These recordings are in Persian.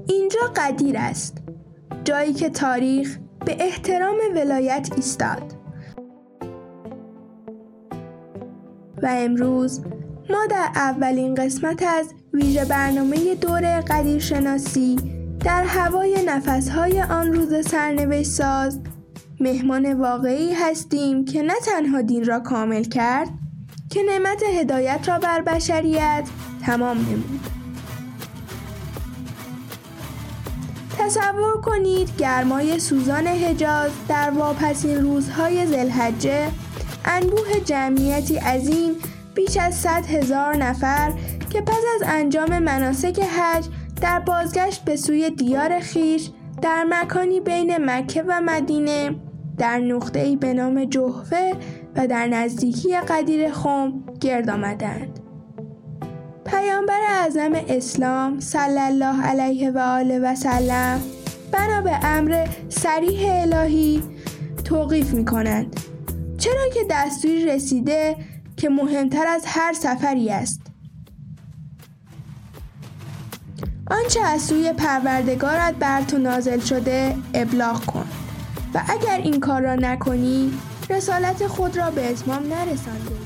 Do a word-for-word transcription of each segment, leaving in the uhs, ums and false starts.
اینجا قدیر است، جایی که تاریخ به احترام ولایت ایستاد. و امروز ما در اولین قسمت از ویژه برنامه دوره قدیر شناسی در هوای نفسهای آن روز سرنوشت ساز مهمان واقعی هستیم که نه تنها دین را کامل کرد، که نعمت هدایت را بر بشریت تمام نمود. تصور کنید گرمای سوزان حجاز در واپسین روزهای ذوالحجه انبوه جمعیتی عظیم بیش از صد هزار نفر که پس از انجام مناسک حج در بازگشت به سوی دیار خویش در مکانی بین مکه و مدینه در نقطه‌ای به نام جحفه و در نزدیکی قدیر خم گرد آمدند. پیامبر اعظم اسلام صلی الله علیه و آله و سلم بنا به امر صریح الهی توقیف می کنند، چرا که دستوری رسیده که مهمتر از هر سفری است. آنچه از سوی پروردگارت بر تو نازل شده ابلاغ کن و اگر این کار را نکنی رسالت خود را به اتمام نرسانده.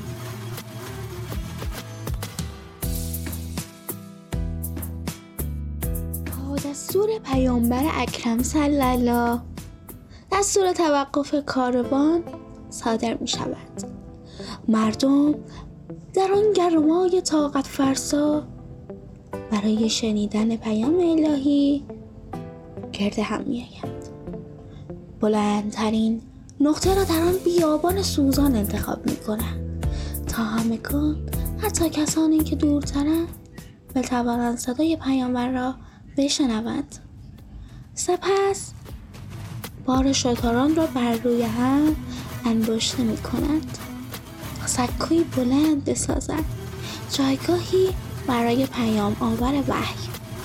دستور پیامبر اکرم صلی الله، دستور توقف کاروان صادر می شود. مردم در آن گرمای طاقت فرسا برای شنیدن پیام الهی گرد هم می آیند. بلندترین نقطه را در آن بیابان سوزان انتخاب می کنند تا همگان، حتی کسانی که دورترند، بتوانند صدای پیامبر را بشنوند. سپس بار شتران را بر روی هم انباشته می کنند، سکوی بلند بسازند، جایگاهی برای پیام آور وحی.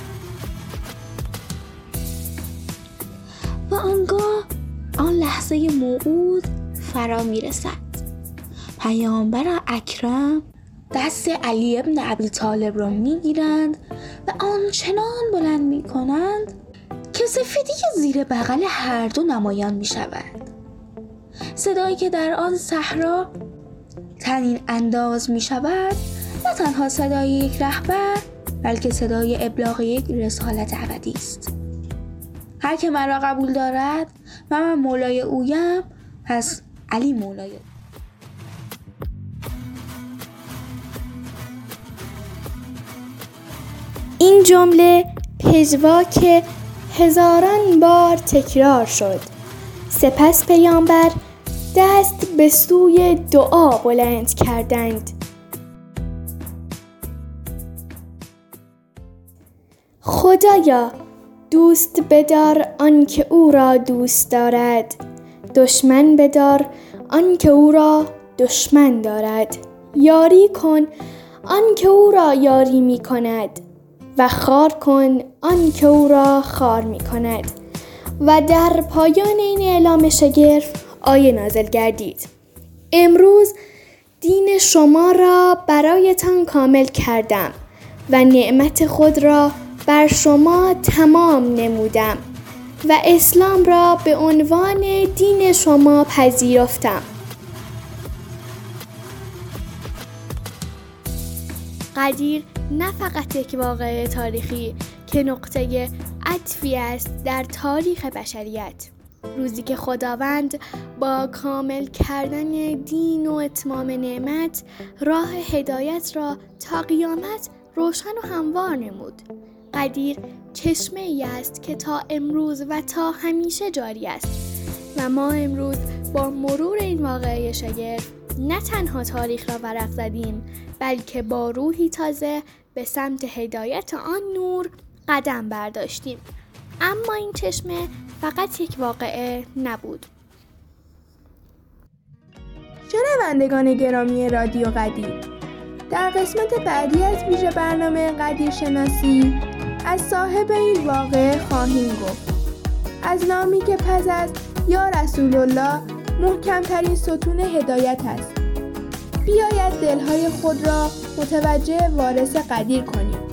و آنگاه آن لحظه موعود فرا می رسد. پیامبر اکرم دست علی ابن ابی طالب را می گیرند و آنچنان بلند می کنند که سفیدی زیر بغل هر دو نمایان می شود. صدایی که در آن صحرا طنین انداز می شود نه تنها صدای یک رهبر، بلکه صدای ابلاغ یک رسالت ابدی است. هر که مرا قبول دارد و من مولای اویم، پس علی مولای او. این جمله پژواک هزاران بار تکرار شد. سپس پیامبر دست به سوی دعا بلند کردند. خدایا دوست بدار آن که او را دوست دارد، دشمن بدار آن که او را دشمن دارد، یاری کن آن که او را یاری می کند و خار کن آن که او را خار می کند. و در پایان این اعلام شگرف آیه نازل گردید: امروز دین شما را برایتان کامل کردم و نعمت خود را بر شما تمام نمودم و اسلام را به عنوان دین شما پذیرفتم. قدیر نه فقط یک واقعه تاریخی که نقطه عطفی است در تاریخ بشریت، روزی که خداوند با کامل کردن دین و اتمام نعمت راه هدایت را تا قیامت روشن و هموار نمود. قدیر چشمه ای است که تا امروز و تا همیشه جاری است و ما امروز با مرور این واقعه شگرف نه تنها تاریخ را ورق زدیم، بلکه با روحی تازه به سمت هدایت آن نور قدم برداشتیم. اما این چشمه فقط یک واقعه نبود. شنوندگان گرامی رادیو قدیر، در قسمت بعدی از ویژه برنامه قدیر شناسی از صاحب این واقعه خواهیم گفت، از نامی که پس از یا رسول الله محکمترین ستون هدایت است. بیاید دلهای خود را متوجه وارث قدیر کنیم.